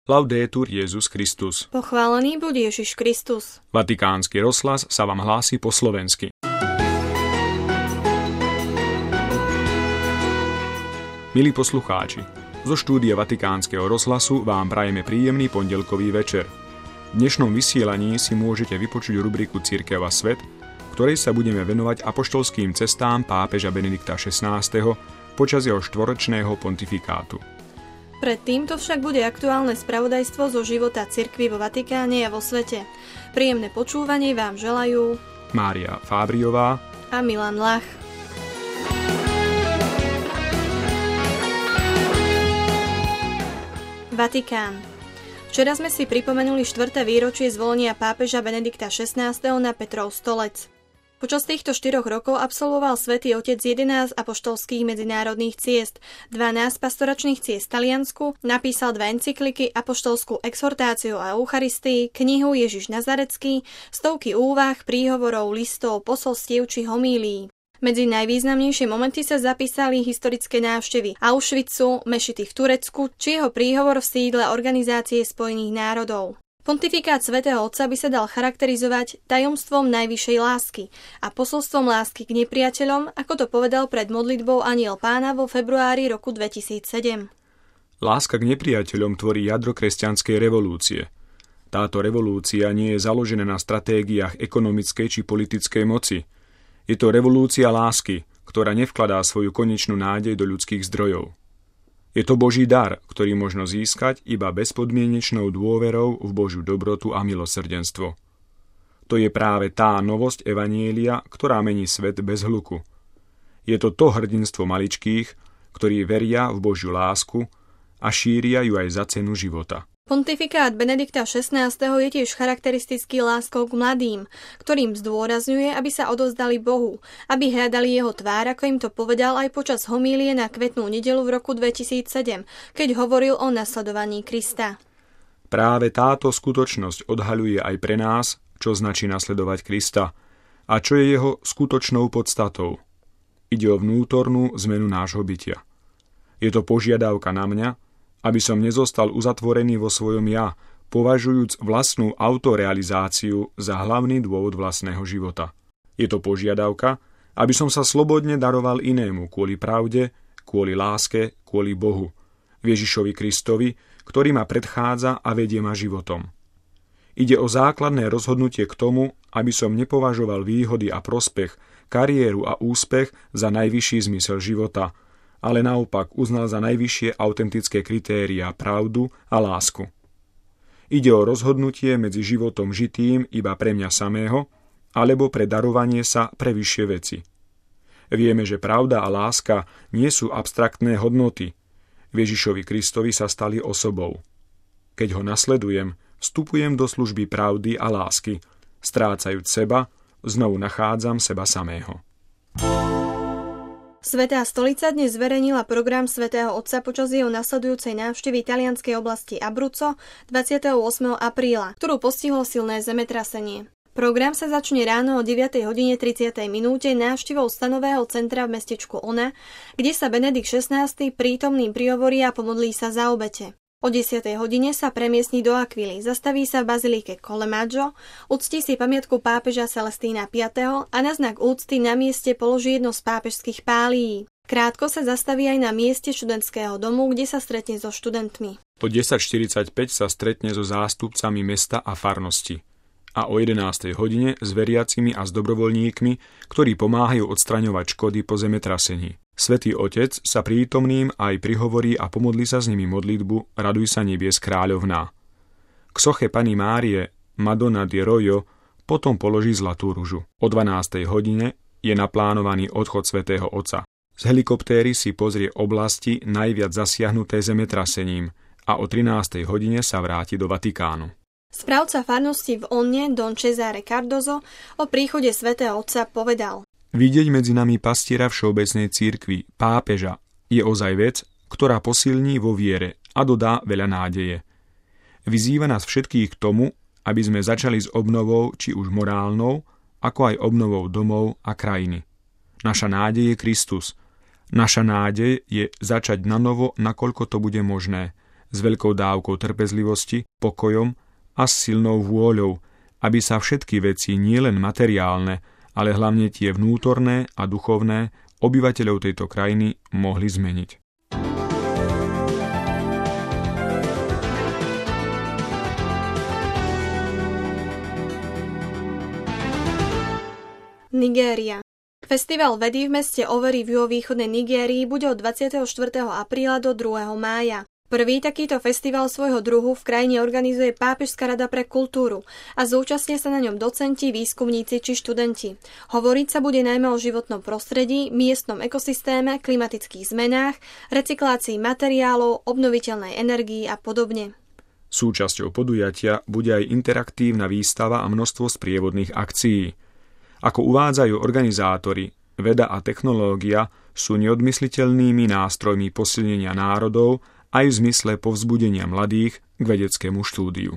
Laudetur Jesus Christus. Pochválený buď Ježiš Kristus. Vatikánsky rozhlas sa vám hlási po slovensky. Milí poslucháči, zo štúdia Vatikánskeho rozhlasu vám prajeme príjemný pondelkový večer. V dnešnom vysielaní si môžete vypočuť rubriku Cirkev a svet, ktorej sa budeme venovať apoštolským cestám pápeža Benedikta XVI. Počas jeho štvoročného pontifikátu. Pred týmto však bude aktuálne spravodajstvo zo života cirkvi vo Vatikáne a vo svete. Príjemné počúvanie vám želajú Mária Fábriová a Milan Lach. Vatikán. Včera sme si pripomenuli 4. výročie zvolenia pápeža Benedikta XVI. Na Petrov stolec. Počas týchto 4 rokov absolvoval Svätý Otec 11 apoštolských medzinárodných ciest, 12 pastoračných ciest v Taliansku, napísal 2 encykliky, apoštolskú exhortáciu a Eucharistii, knihu Ježiš Nazarecký, stovky úvah, príhovorov, listov, posolstiev či homílií. Medzi najvýznamnejšie momenty sa zapísali historické návštevy Auschwitzu, mešity v Turecku či jeho príhovor v sídle Organizácie spojených národov. Pontifikát svätého Otca by sa dal charakterizovať tajomstvom najvyššej lásky a posolstvom lásky k nepriateľom, ako to povedal pred modlitbou Anjel Pána vo februári roku 2007. Láska k nepriateľom tvorí jadro kresťanskej revolúcie. Táto revolúcia nie je založená na stratégiách ekonomickej či politickej moci. Je to revolúcia lásky, ktorá nevkladá svoju konečnú nádej do ľudských zdrojov. Je to Boží dar, ktorý možno získať iba bezpodmienečnou dôverou v Božiu dobrotu a milosrdenstvo. To je práve tá novosť evanjelia, ktorá mení svet bez hluku. Je to hrdinstvo maličkých, ktorí veria v Božiu lásku a šíria ju aj za cenu života. Pontifikát Benedikta XVI. Je tiež charakteristický láskou k mladým, ktorým zdôrazňuje, aby sa odovzdali Bohu, aby hľadali jeho tvár, ako im to povedal aj počas homílie na Kvetnú nedeľu v roku 2007, keď hovoril o nasledovaní Krista. Práve táto skutočnosť odhaľuje aj pre nás, čo značí nasledovať Krista a čo je jeho skutočnou podstatou. Ide o vnútornú zmenu nášho bytia. Je to požiadavka na mňa, aby som nezostal uzatvorený vo svojom ja, považujúc vlastnú autorealizáciu za hlavný dôvod vlastného života. Je to požiadavka, aby som sa slobodne daroval inému kvôli pravde, kvôli láske, kvôli Bohu, Ježišovi Kristovi, ktorý ma predchádza a vedie ma životom. Ide o základné rozhodnutie k tomu, aby som nepovažoval výhody a prospech, kariéru a úspech za najvyšší zmysel života, ale naopak uznal za najvyššie autentické kritériá pravdu a lásku. Ide o rozhodnutie medzi životom žitým iba pre mňa samého, alebo pre darovanie sa pre vyššie veci. Vieme, že pravda a láska nie sú abstraktné hodnoty. Ježišovi Kristovi sa stali osobou. Keď ho nasledujem, vstupujem do služby pravdy a lásky. Strácajúc seba, znovu nachádzam seba samého. Svätá stolica dnes zverejnila program svätého Otca počas jeho nasledujúcej návštevy talianskej oblasti Abruzzo 28. apríla, ktorú postihlo silné zemetrasenie. Program sa začne ráno o 9:30 návštevou stanového centra v mestečku Ona, kde sa Benedikt XVI. Prítomným prihovorí a pomodlí sa za obete. O 10:00 sa premiestni do Aquily, zastaví sa v bazilike Collemaggiò, uctí si pamiatku pápeža Celestína V. a na znak úcty na mieste položí jedno z pápežských pálií. Krátko sa zastaví aj na mieste študentského domu, kde sa stretne so študentmi. O 10:45 sa stretne so zástupcami mesta a farnosti. A o 11:00 s veriacimi a s dobrovoľníkmi, ktorí pomáhajú odstraňovať škody po zemetrasení. Svätý Otec sa prítomným aj prihovorí a pomodlí sa s nimi modlitbu Raduj sa nebies kráľovná. K soche Panny Márie Madonna di Rojo potom položí zlatú ružu. O 12:00 je naplánovaný odchod svätého Otca. Z helikoptéry si pozrie oblasti najviac zasiahnuté zemetrasením a o 13:00 sa vráti do Vatikánu. Správca farnosti v Onne Don Cesare Cardozo o príchode svätého Otca povedal: Vidieť medzi nami pastiera všeobecnej cirkvi, pápeža, je ozaj vec, ktorá posilní vo viere a dodá veľa nádeje. Vyzýva nás všetkých k tomu, aby sme začali s obnovou či už morálnou, ako aj obnovou domov a krajiny. Naša nádej je Kristus. Naša nádej je začať nanovo, nakoľko to bude možné. s veľkou dávkou trpezlivosti, pokojom a s silnou vôľou, aby sa všetky veci nielen materiálne, ale hlavne tie vnútorné a duchovné obyvateľov tejto krajiny mohli zmeniť. Nigéria. Festival vedy v meste Owerri v juhovýchodnej Nigérii bude od 24. apríla do 2. mája. Prvý takýto festival svojho druhu v krajine organizuje Pápežská rada pre kultúru a zúčastnia sa na ňom docenti, výskumníci či študenti. Hovoriť sa bude najmä o životnom prostredí, miestnom ekosystéme, klimatických zmenách, recyklácii materiálov, obnoviteľnej energii a podobne. Súčasťou podujatia bude aj interaktívna výstava a množstvo sprievodných akcií. Ako uvádzajú organizátori, veda a technológia sú neodmysliteľnými nástrojmi posilnenia národov aj v zmysle povzbudenia mladých k vedeckému štúdiu.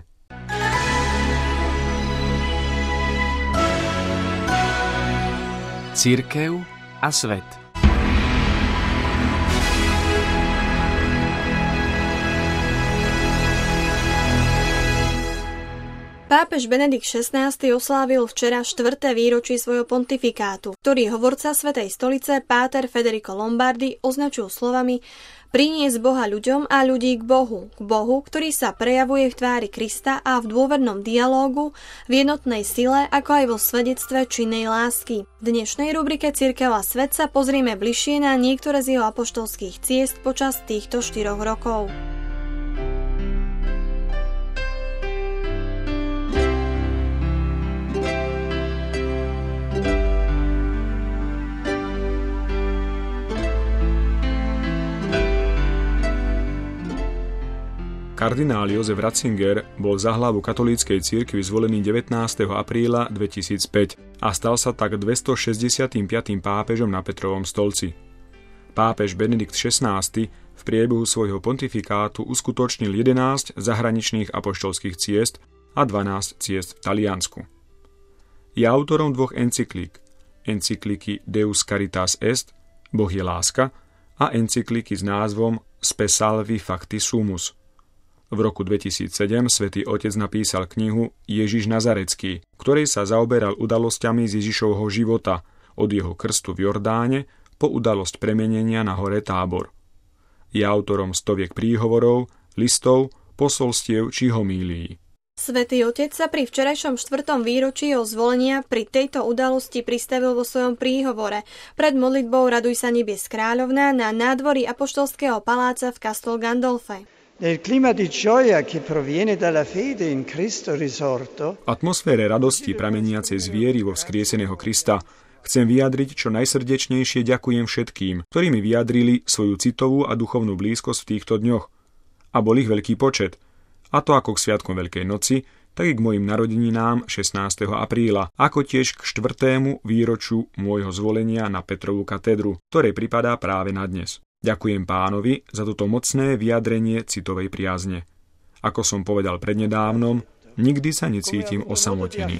Cirkev a svet. Pápež Benedikt XVI oslávil včera 4. výročie svojho pontifikátu, ktorý hovorca Svätej stolice páter Federico Lombardi označil slovami priniesť Boha ľuďom a ľudí k Bohu, ktorý sa prejavuje v tvári Krista a v dôvernom dialógu, v jednotnej sile, ako aj vo svedectve činnej lásky. V dnešnej rubrike Cirkev a svet sa pozrieme bližšie na niektoré z jeho apoštolských ciest počas týchto 4 rokov. Kardinál Jozef Ratzinger bol za hlavu katolíckej cirkvi zvolený 19. apríla 2005 a stal sa tak 265. pápežom na Petrovom stolci. Pápež Benedikt XVI v priebehu svojho pontifikátu uskutočnil 11 zahraničných apoštolských ciest a 12 ciest v Taliansku. Je autorom 2 encyklík, encykliky Deus Caritas Est, Boh je láska, a encykliky s názvom Spe Salvi Facti Sumus. V roku 2007 Svätý Otec napísal knihu Ježiš Nazarecký, ktorej sa zaoberal udalosťami z Ježišovho života, od jeho krstu v Jordáne po udalosť premenenia na hore Tábor. Je autorom stoviek príhovorov, listov, posolstiev či homílií. Svätý Otec sa pri včerajšom 4. výročí jeho zvolenia pri tejto udalosti pristavil vo svojom príhovore pred modlitbou Raduj sa nebies kráľovná na nádvorí apoštolského paláca v Castel Gandolfe. Nel clima di gioia che proviene dalla fede in Cristo risorto, atmosfére radosti prameniacej z viery vo vzkrieseného Krista chcem vyjadriť čo najsrdečnejšie ďakujem všetkým, ktorí mi vyjadrili svoju citovú a duchovnú blízkosť v týchto dňoch. A bol ich veľký počet. A to ako k sviatkom Veľkej noci, tak i k mojim narodeninám 16. apríla, ako tiež k 4. výročiu môjho zvolenia na Petrovú katedru, ktoré pripadá práve na dnes. Ďakujem Pánovi za toto mocné vyjadrenie citovej priazne. Ako som povedal prednedávnom, nikdy sa necítim osamotený.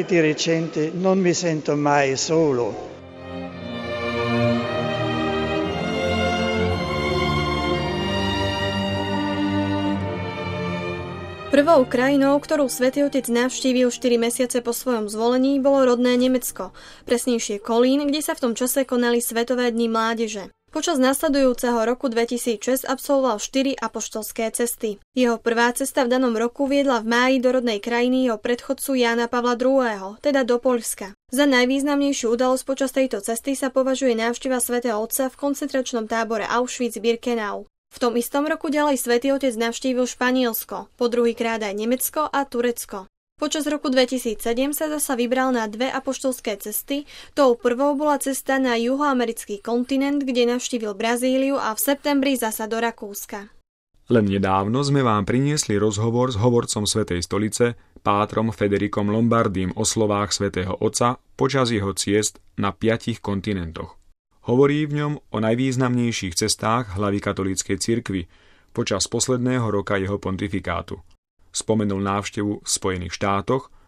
Prvou krajinou, ktorú Svätý Otec navštívil 4 mesiace po svojom zvolení, bolo rodné Nemecko, presnejšie Kolín, kde sa v tom čase konali Svetové dni mládeže. Počas nasledujúceho roku 2006 absolvoval 4 apoštolské cesty. Jeho prvá cesta v danom roku viedla v máji do rodnej krajiny jeho predchodcu Jána Pavla II., teda do Poľska. Za najvýznamnejšiu udalosť počas tejto cesty sa považuje návšteva svätého Otca v koncentračnom tábore Auschwitz-Birkenau. V tom istom roku ďalej Svätý Otec navštívil Španielsko, po druhýkrát aj Nemecko a Turecko. Počas roku 2007 sa zasa vybral na 2 apoštolské cesty. Tou prvou bola cesta na juhoamerický kontinent, kde navštívil Brazíliu a v septembri zasa do Rakúska. Len nedávno sme vám priniesli rozhovor s hovorcom Svätej stolice, pátrom Federicom Lombardím o slovách Svätého Otca počas jeho ciest na 5 kontinentoch. Hovorí v ňom o najvýznamnejších cestách hlavy katolíckej cirkvi počas posledného roka jeho pontifikátu. Spomenul návštevu v Spojených štátoch,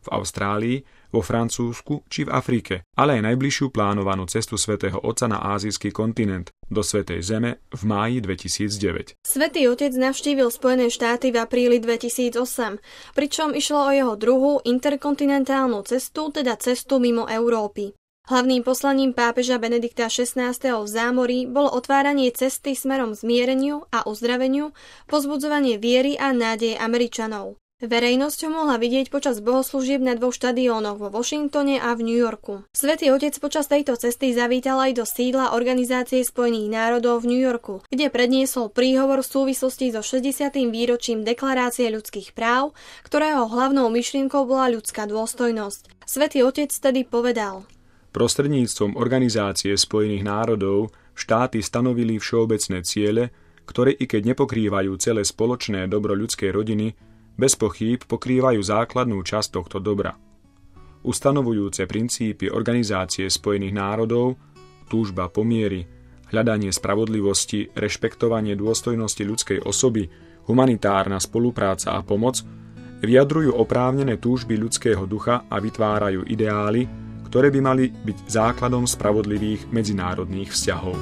v Austrálii, vo Francúzsku či v Afrike, ale aj najbližšiu plánovanú cestu svätého Otca na ázijský kontinent, do Svätej Zeme v máji 2009. Svätý Otec navštívil Spojené štáty v apríli 2008, pričom išlo o jeho druhú interkontinentálnu cestu, teda cestu mimo Európy. Hlavným poslaním pápeža Benedikta XVI. V zámorí bolo otváranie cesty smerom k zmiereniu a uzdraveniu, pozbudzovanie viery a nádeje Američanov. Verejnosť ho mohla vidieť počas bohoslúžieb na 2 štadiónoch vo Washingtone a v New Yorku. Svätý Otec počas tejto cesty zavítal aj do sídla Organizácie Spojených národov v New Yorku, kde predniesol príhovor v súvislosti so 60. výročím Deklarácie ľudských práv, ktorého hlavnou myšlienkou bola ľudská dôstojnosť. Svätý Otec tedy povedal: Prostredníctvom Organizácie Spojených národov štáty stanovili všeobecné ciele, ktoré i keď nepokrývajú celé spoločné dobro ľudskej rodiny, bez pochýb pokrývajú základnú časť tohto dobra. Ustanovujúce princípy Organizácie Spojených národov, túžba po mieri, hľadanie spravodlivosti, rešpektovanie dôstojnosti ľudskej osoby, humanitárna spolupráca a pomoc vyjadrujú oprávnené túžby ľudského ducha a vytvárajú ideály, ktoré by mali byť základom spravodlivých medzinárodných vzťahov.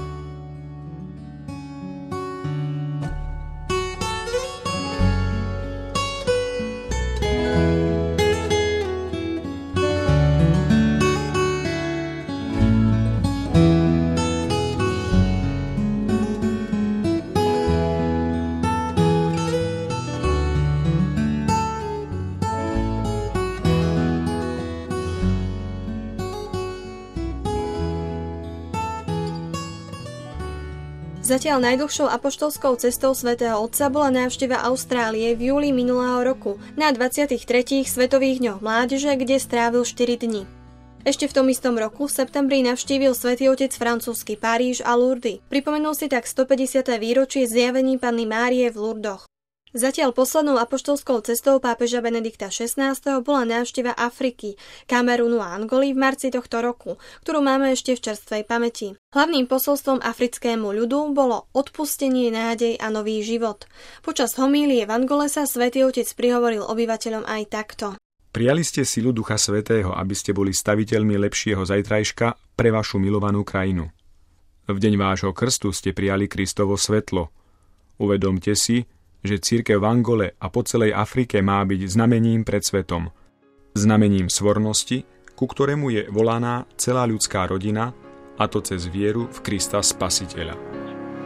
Zatiaľ najdlhšou apoštolskou cestou svätého Otca bola návšteva Austrálie v júli minulého roku na 23. Svetových dňoch mládeže, kde strávil 4 dni. Ešte v tom istom roku v septembri navštívil Svätý Otec francúzsky Paríž a Lourdes. Pripomenul si tak 150. výročie zjavení Panny Márie v Lourdoch. Zatiaľ poslednou apoštolskou cestou pápeža Benedikta XVI. Bola návšteva Afriky, Kamerunu a Angoly v marci tohto roku, ktorú máme ešte v čerstvej pamäti. Hlavným posolstvom africkému ľudu bolo odpustenie, nádej a nový život. Počas homílie v Angole sa Svätý Otec prihovoril obyvateľom aj takto. Prijali ste silu Ducha Svätého, aby ste boli staviteľmi lepšieho zajtrajška pre vašu milovanú krajinu. V deň vášho krstu ste prijali Kristovo svetlo. Uvedomte si, že cirkev v Angole a po celej Afrike má byť znamením pred svetom. Znamením svornosti, ku ktorému je volaná celá ľudská rodina, a to cez vieru v Krista Spasiteľa.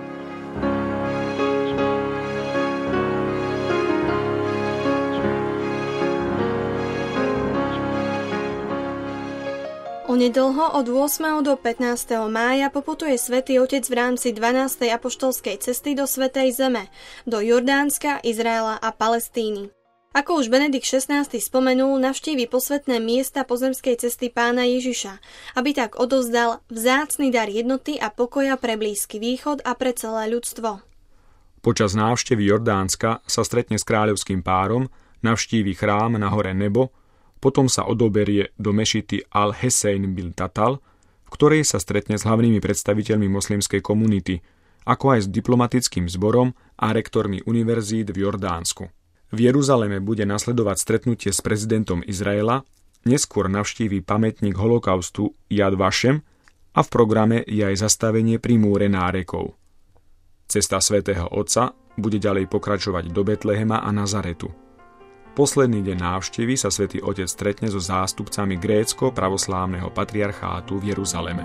Onedlho od 8. do 15. mája poputuje Svätý Otec v rámci 12. apoštolskej cesty do Svätej Zeme, do Jordánska, Izraela a Palestíny. Ako už Benedikt XVI spomenul, navštívi posvätné miesta pozemskej cesty Pána Ježiša, aby tak odovzdal vzácny dar jednoty a pokoja pre Blízky východ a pre celé ľudstvo. Počas návštevy Jordánska sa stretne s kráľovským párom, navštívi chrám na hore Nebo, potom sa odoberie do mešity Al-Hussein bil Tatal, v ktorej sa stretne s hlavnými predstaviteľmi moslimskej komunity, ako aj s diplomatickým zborom a rektormi univerzít v Jordánsku. V Jeruzaleme bude nasledovať stretnutie s prezidentom Izraela, neskôr navštívi pamätník holokaustu Yad Vashem a v programe je aj zastavenie pri múre nárekov. Cesta svätého Otca bude ďalej pokračovať do Betlehema a Nazaretu. Posledný deň návštevy sa Svätý Otec stretne so zástupcami grécko-pravoslávneho patriarchátu v Jeruzaleme.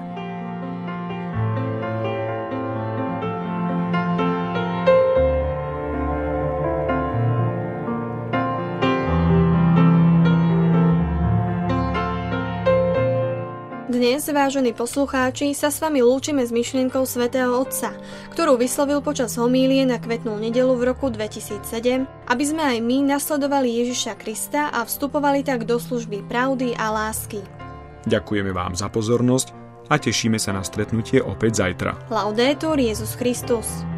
Dnes, vážení poslucháči, sa s vami lúčime s myšlienkou svätého Otca, ktorú vyslovil počas homílie na Kvetnú nedeľu v roku 2007, aby sme aj my nasledovali Ježiša Krista a vstupovali tak do služby pravdy a lásky. Ďakujeme vám za pozornosť a tešíme sa na stretnutie opäť zajtra. Laudetur Jesus Christus.